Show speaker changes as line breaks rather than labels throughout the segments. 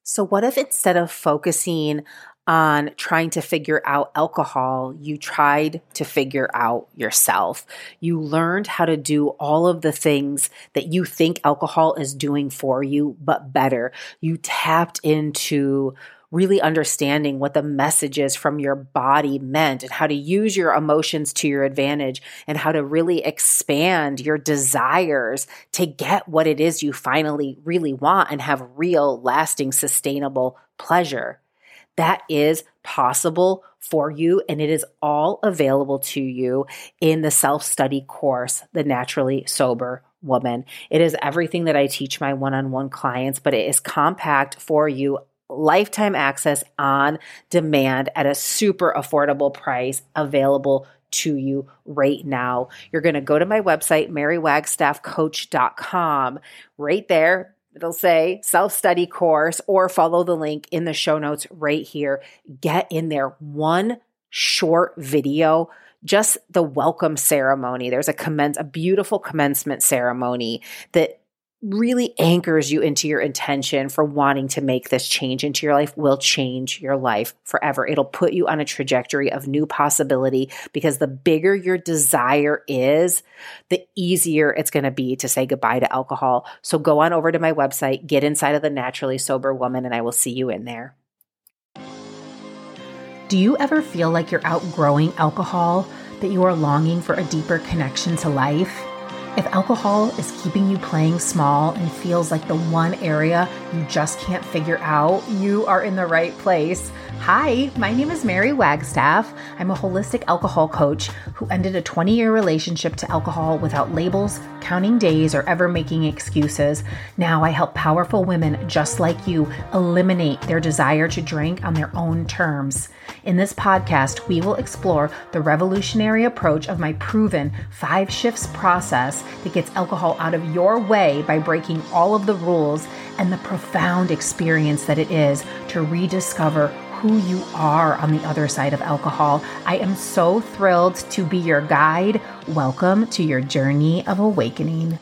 So what if instead of focusing on trying to figure out alcohol, you tried to figure out yourself? You learned how to do all of the things that you think alcohol is doing for you, but better. You tapped into really understanding what the messages from your body meant and how to use your emotions to your advantage and how to really expand your desires to get what it is you finally really want and have real, lasting, sustainable pleasure. That is possible for you, and it is all available to you in the self-study course, The Naturally Sober Woman. It is everything that I teach my one-on-one clients, but it is compact for you, lifetime access on demand at a super affordable price available to you right now. You're going to go to my website, marywagstaffcoach.com. Right there, it'll say self-study course, or follow the link in the show notes right here. Get in there. One short video, just the welcome ceremony. There's a beautiful commencement ceremony that really anchors you into your intention for wanting to make this change into your life. Will change your life forever. It'll put you on a trajectory of new possibility, because the bigger your desire is, the easier it's going to be to say goodbye to alcohol. So go on over to my website, get inside of the Naturally Sober Woman, and I will see you in there.
Do you ever feel like you're outgrowing alcohol, that you are longing for a deeper connection to life? If alcohol is keeping you playing small and feels like the one area you just can't figure out, you are in the right place. Hi, my name is Mary Wagstaff. I'm a holistic alcohol coach who ended a 20-year relationship to alcohol without labels, counting days, or ever making excuses. Now I help powerful women just like you eliminate their desire to drink on their own terms. In this podcast, we will explore the revolutionary approach of my proven 5 shifts process that gets alcohol out of your way by breaking all of the rules, and the profound experience that it is to rediscover who you are on the other side of alcohol. I am so thrilled to be your guide. Welcome to your journey of awakening.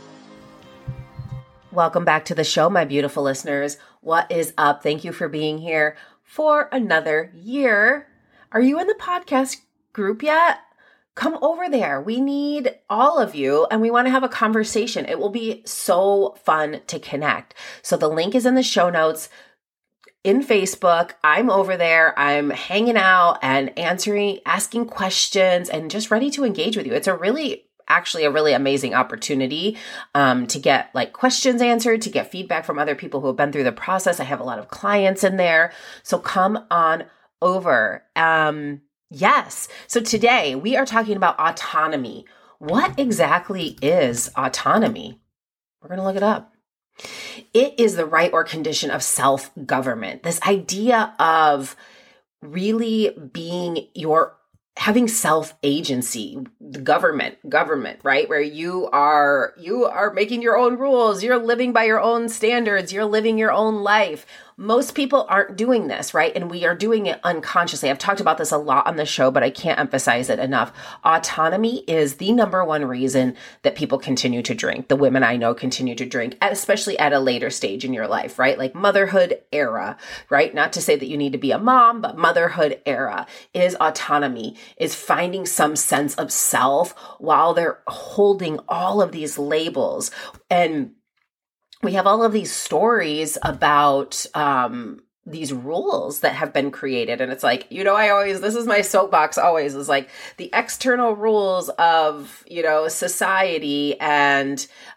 Welcome back to the show, my beautiful listeners. What is up? Thank you for being here for another year. Are you in the podcast group yet? Come over there. We need all of you, and we want to have a conversation. It will be so fun to connect. So the link is in the show notes. In Facebook, I'm over there. I'm hanging out and asking questions, and just ready to engage with you. It's a really amazing opportunity to get questions answered, to get feedback from other people who have been through the process. I have a lot of clients in there. So come on over. Yes. So today we are talking about autonomy. What exactly is autonomy? We're going to look it up. It is the right or condition of self-government. This idea of really having self-agency, the government, right? Where you are making your own rules, you're living by your own standards, you're living your own life. Most people aren't doing this, right? And we are doing it unconsciously. I've talked about this a lot on the show, but I can't emphasize it enough. Autonomy is the number one reason that people continue to drink. The women I know continue to drink, especially at a later stage in your life, right? Like motherhood era, right? Not to say that you need to be a mom, but motherhood era is autonomy, is finding some sense of self while they're holding all of these labels. And we have all of these stories about these rules that have been created. And it's like, this is my soapbox always, is like the external rules of, society and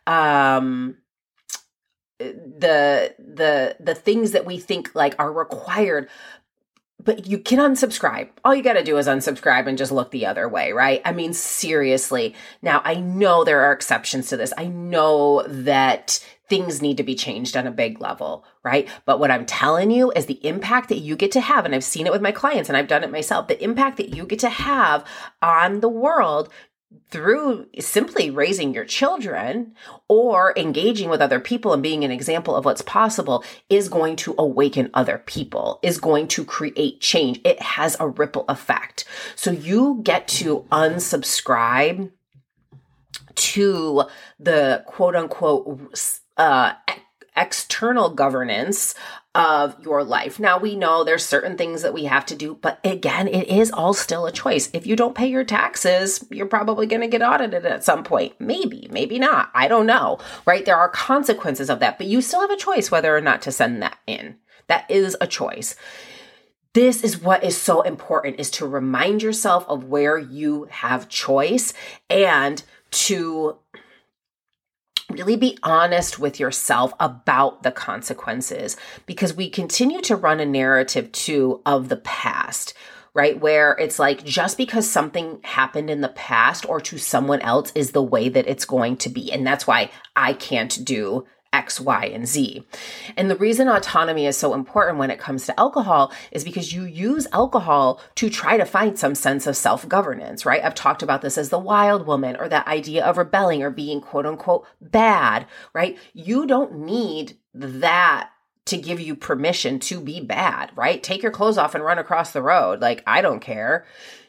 the things that we think are required. But you can unsubscribe. All you got to do is unsubscribe and just look the other way, right? I mean, seriously. Now, I know there are exceptions to this. I know that things need to be changed on a big level, right? But what I'm telling you is the impact that you get to have, and I've seen it with my clients and I've done it myself, the impact that you get to have on the world through simply raising your children or engaging with other people and being an example of what's possible is going to awaken other people, is going to create change. It has a ripple effect. So you get to unsubscribe to the quote unquote external governance of your life. Now, we know there's certain things that we have to do, but again, it is all still a choice. If you don't pay your taxes, you're probably going to get audited at some point. Maybe, maybe not. I don't know, right? There are consequences of that, but you still have a choice whether or not to send that in. That is a choice. This is what is so important, is to remind yourself of where you have choice and to really be honest with yourself about the consequences, because we continue to run a narrative too of the past, right? Where it's like, just because something happened in the past or to someone else is the way that it's going to be. And that's why I can't do X, Y, and Z. And the reason autonomy is so important when it comes to alcohol is because you use alcohol to try to find some sense of self-governance, right? I've talked about this as the wild woman, or that idea of rebelling or being quote unquote bad, right? You don't need that to give you permission to be bad, right? Take your clothes off and run across the road. Like, I don't care.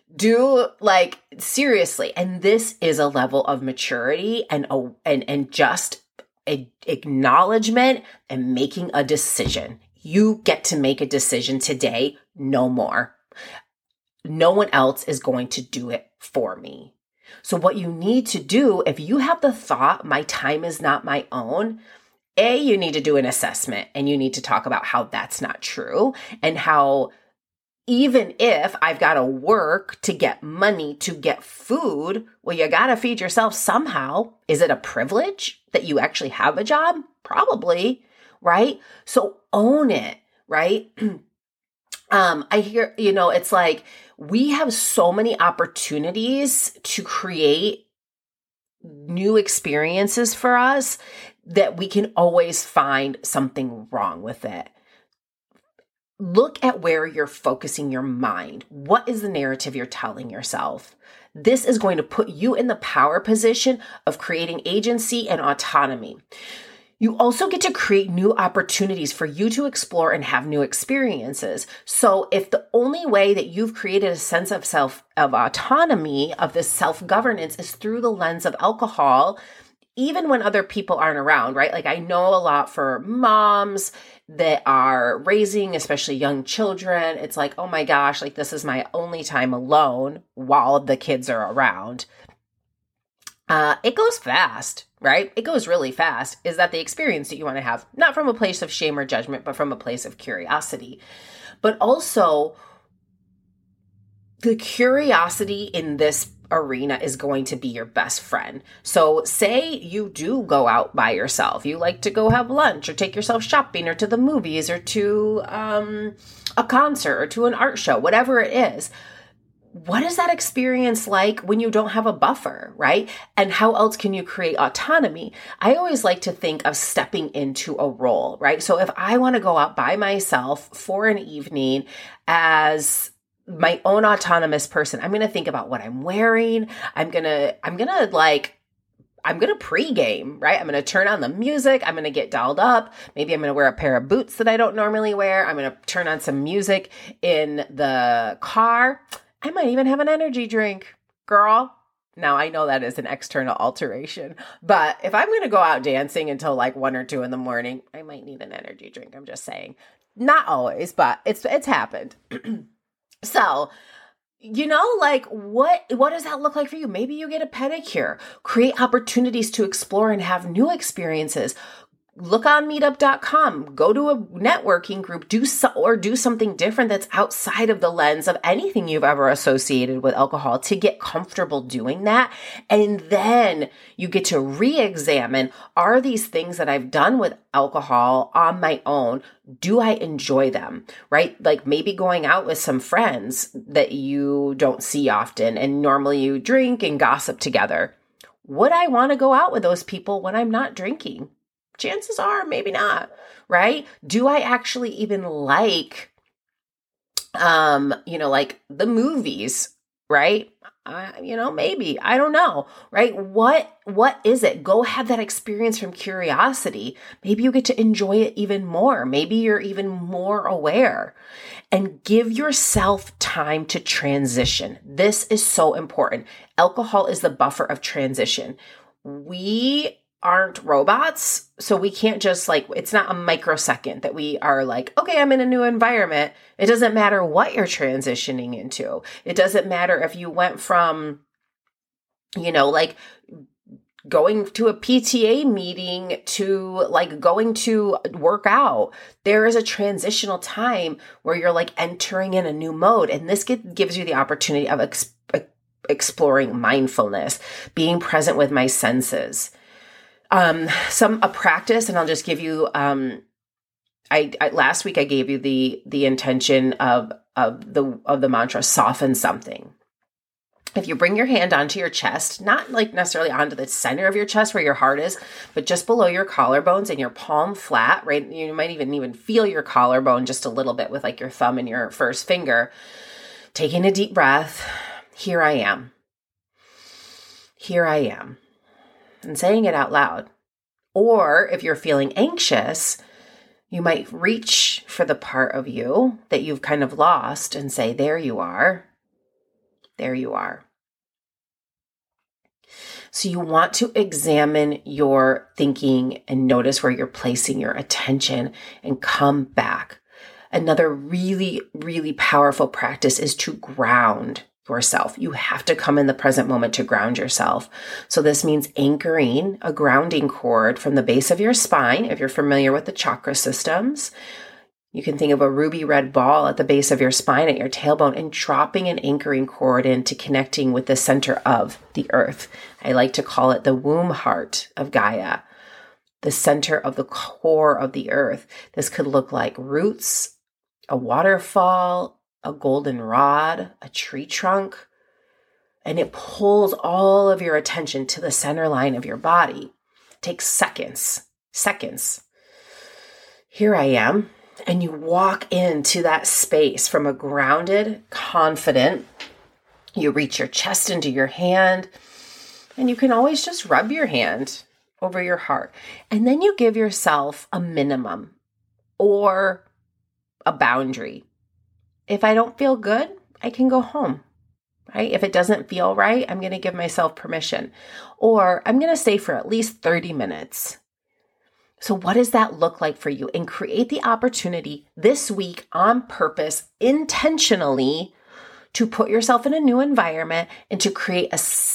Seriously. And this is a level of maturity and just acknowledgement and making a decision. You get to make a decision today, no more. No one else is going to do it for me. So what you need to do, if you have the thought, my time is not my own, you need to do an assessment, and you need to talk about how that's not true, and how even if I've got to work to get money to get food, well, you got to feed yourself somehow. Is it a privilege that you actually have a job? Probably, right? So own it, right? I hear, it's like we have so many opportunities to create new experiences for us that we can always find something wrong with it. Look at where you're focusing your mind. What is the narrative you're telling yourself? This is going to put you in the power position of creating agency and autonomy. You also get to create new opportunities for you to explore and have new experiences. So if the only way that you've created a sense of autonomy, of this self-governance, is through the lens of alcohol, even when other people aren't around, right? Like, I know a lot for moms that are raising, especially young children. It's like, oh my gosh, like, this is my only time alone while the kids are around. It goes fast, right? It goes really fast. Is that the experience that you want to have? Not from a place of shame or judgment, but from a place of curiosity. But also, the curiosity in this arena is going to be your best friend. So say you do go out by yourself. You like to go have lunch or take yourself shopping or to the movies or to a concert or to an art show, whatever it is. What is that experience like when you don't have a buffer, right? And how else can you create autonomy? I always like to think of stepping into a role, right? So if I want to go out by myself for an evening as my own autonomous person, I'm going to think about what I'm wearing. I'm going to pregame, right? I'm going to turn on the music. I'm going to get dolled up. Maybe I'm going to wear a pair of boots that I don't normally wear. I'm going to turn on some music in the car. I might even have an energy drink, girl. Now, I know that is an external alteration, but if I'm going to go out dancing until like 1 or 2 in the morning, I might need an energy drink. I'm just saying. Not always, but it's happened. So, what does that look like for you? Maybe you get a pedicure, create opportunities to explore and have new experiences. Look on meetup.com, go to a networking group, do something different that's outside of the lens of anything you've ever associated with alcohol to get comfortable doing that. And then you get to re-examine, are these things that I've done with alcohol on my own, do I enjoy them, right? Like maybe going out with some friends that you don't see often and normally you drink and gossip together. Would I want to go out with those people when I'm not drinking? Chances are maybe not, right? Do I actually even like, like the movies, right? Maybe, I don't know, right? What is it? Go have that experience from curiosity. Maybe you get to enjoy it even more. Maybe you're even more aware, and give yourself time to transition. This is so important. Alcohol is the buffer of transition. We aren't robots. So we can't just it's not a microsecond that we are okay, I'm in a new environment. It doesn't matter what you're transitioning into. It doesn't matter if you went from, going to a PTA meeting to going to work out. There is a transitional time where you're entering in a new mode. And this gives you the opportunity of exploring mindfulness, being present with my senses. A practice, and I'll just give you, last week I gave you the intention of the mantra, soften something. If you bring your hand onto your chest, not necessarily onto the center of your chest where your heart is, but just below your collarbones and your palm flat, right? You might even feel your collarbone just a little bit with your thumb and your first finger. Taking a deep breath. Here I am. Here I am. And saying it out loud. Or if you're feeling anxious, you might reach for the part of you that you've kind of lost and say, there you are. There you are. So you want to examine your thinking and notice where you're placing your attention and come back. Another really, really powerful practice is to ground yourself. You have to come in the present moment to ground yourself. So this means anchoring a grounding cord from the base of your spine. If you're familiar with the chakra systems, you can think of a ruby red ball at the base of your spine at your tailbone and dropping an anchoring cord into connecting with the center of the earth. I like to call it the womb heart of Gaia, the center of the core of the earth. This could look like roots, a waterfall, a golden rod, a tree trunk, and it pulls all of your attention to the center line of your body. It takes seconds. Here I am. And you walk into that space from a grounded, confident, you reach your chest into your hand, and you can always just rub your hand over your heart. And then you give yourself a minimum or a boundary. If I don't feel good, I can go home, right? If it doesn't feel right, I'm going to give myself permission. Or I'm going to stay for at least 30 minutes. So what does that look like for you? And create the opportunity this week on purpose, intentionally, to put yourself in a new environment and to create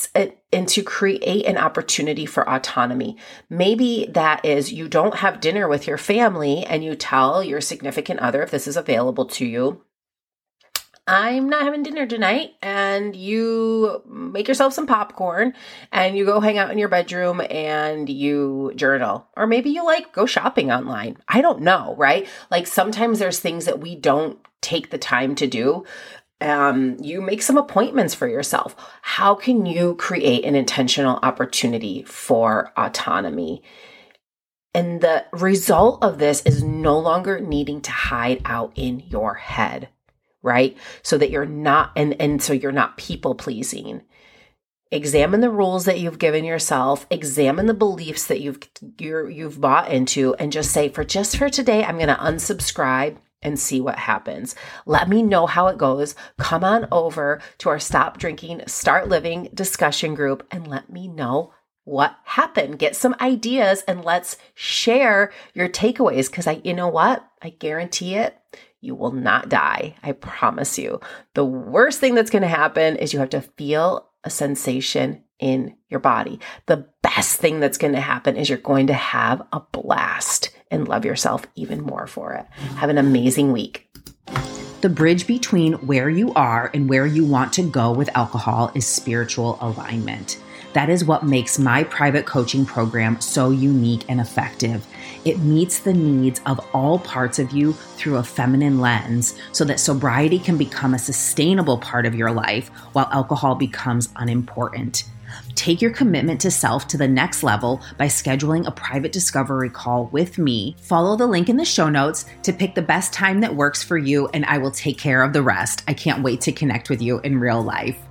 an opportunity for autonomy. Maybe that is you don't have dinner with your family and you tell your significant other, if this is available to you, I'm not having dinner tonight, and you make yourself some popcorn and you go hang out in your bedroom and you journal. Or maybe you go shopping online. I don't know, right? Sometimes there's things that we don't take the time to do. You make some appointments for yourself. How can you create an intentional opportunity for autonomy? And the result of this is no longer needing to hide out in your head. Right? So that you're not, and so you're not people pleasing. Examine the rules that you've given yourself, examine the beliefs that you've bought into, and just say, for today, I'm going to unsubscribe and see what happens. Let me know how it goes. Come on over to our Stop Drinking, Start Living discussion group and let me know what happened. Get some ideas and let's share your takeaways, because you know what? I guarantee it. You will not die. I promise you. The worst thing that's going to happen is you have to feel a sensation in your body. The best thing that's going to happen is you're going to have a blast and love yourself even more for it. Have an amazing week.
The bridge between where you are and where you want to go with alcohol is spiritual alignment. That is what makes my private coaching program so unique and effective. It meets the needs of all parts of you through a feminine lens so that sobriety can become a sustainable part of your life while alcohol becomes unimportant. Take your commitment to self to the next level by scheduling a private discovery call with me. Follow the link in the show notes to pick the best time that works for you, and I will take care of the rest. I can't wait to connect with you in real life.